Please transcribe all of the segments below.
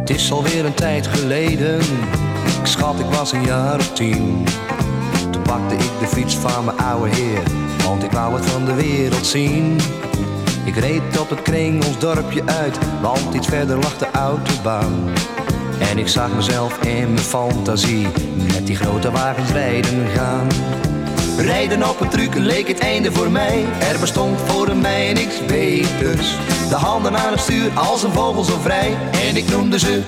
Het is alweer een tijd geleden, ik schat ik was een jaar of 10. Toen pakte ik de fiets van mijn oude heer, want ik wou het van de wereld zien. Ik reed op het kring ons dorpje uit, want iets verder lag de autobaan. En ik zag mezelf in mijn fantasie met die grote wagens rijden gaan. Rijden op een truck leek het einde voor mij. Er bestond voor mij niks beters. De handen aan het stuur als een vogel zo vrij. En ik noemde ze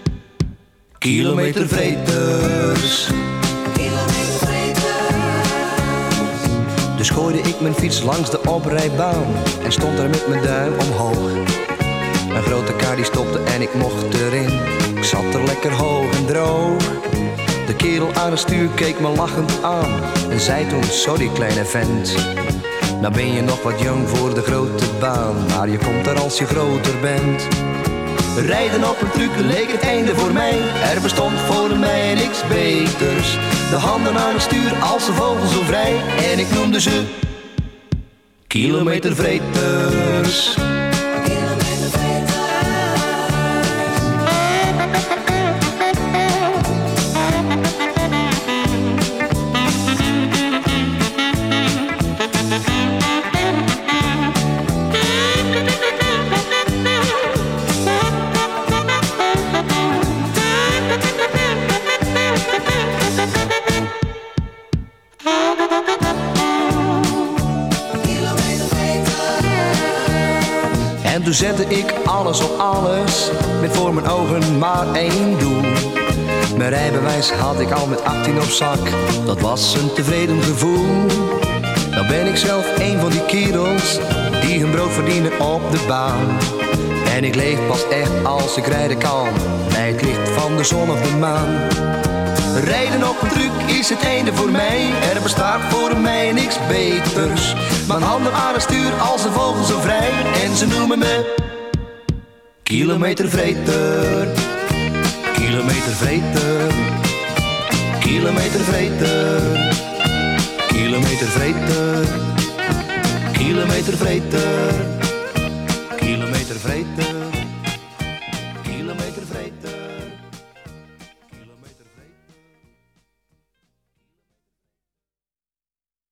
kilometervreters. Dus gooide ik mijn fiets langs de oprijbaan en stond er met mijn duim omhoog. Een grote kar die stopte en ik mocht erin. Ik zat er lekker hoog en droog. De kerel aan het stuur keek me lachend aan en zei toen: sorry kleine vent, nou ben je nog wat jong voor de grote baan, maar je komt er als je groter bent. Rijden op een truck leek het einde voor mij. Er bestond voor mij niks beters. De handen aan het stuur als een vogel zo vrij. En ik noemde ze kilometervreters. En toen zette ik alles op alles, met voor mijn ogen maar één doel. Mijn rijbewijs had ik al met 18 op zak, dat was een tevreden gevoel. Nou ben ik zelf een van die kerels die hun brood verdienen op de baan. En ik leef pas echt als ik rijden kan, bij het licht van de zon of de maan. Rijden op een truck is het einde voor mij. Er bestaat voor mij niks beters. Mijn handen aan het stuur als een vogel zo vrij. En ze noemen me kilometervreter. Kilometervreter. Kilometervreter. Kilometervreter. Kilometervreter. Kilometervreter.